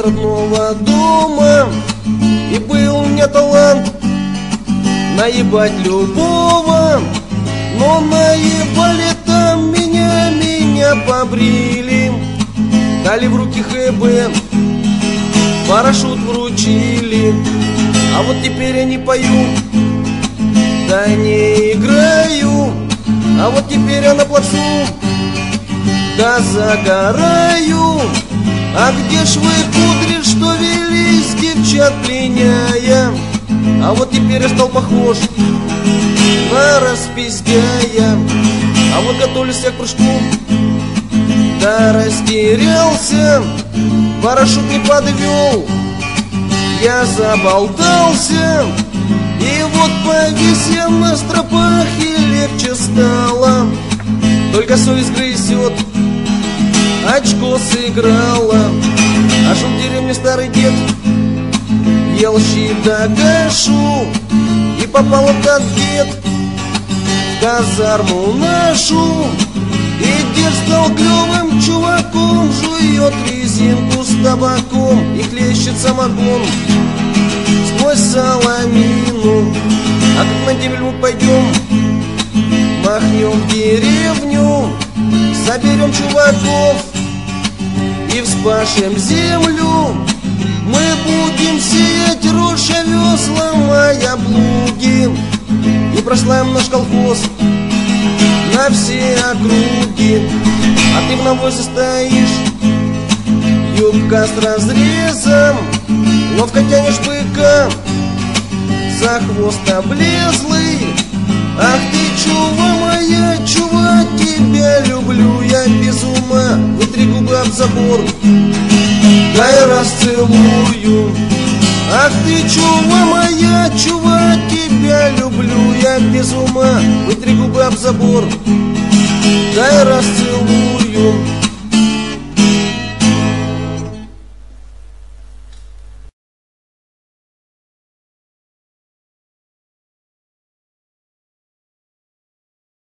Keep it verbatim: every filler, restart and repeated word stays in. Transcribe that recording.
родного дома, и был у меня талант наебать любого. Но наебали там меня, меня побрили, дали в руки ХБ, парашют вручили. А вот теперь я не пою, да не играю, а вот теперь я на плацу, да загораю. А где ж вы, кудри, что велись, девчат пленяя? А вот теперь я стал похож на распиздяя. А вот готовлюсь я к прыжку, да растерялся, парашют не подвел, я заболтался. И вот повис я на стропах, и легче стало, только совесть грызет, очко сыграла. А жил в деревне старый дед, ел щи да кашу, и попал в конфет в казарму нашу. И дед стал клевым чуваком, жует резинку с табаком и хлещет самогон сквозь соломину. А как на демель мы пойдем, махнем в деревню, соберем чуваков и вспашем землю. Мы будем сеять рожь, овес, ломая плуги, и прославим наш колхоз на все округи. А ты в навозе стоишь, юбка с разрезом, ловко тянешь быка за хвост облезлый. Ах ты, чува моя, чува, тебя люблю я без ума. Вытри губы об забор, дай расцелую. Ах ты, чува моя, чува, тебя люблю я без ума. Вытри губы об забор, дай расцелую.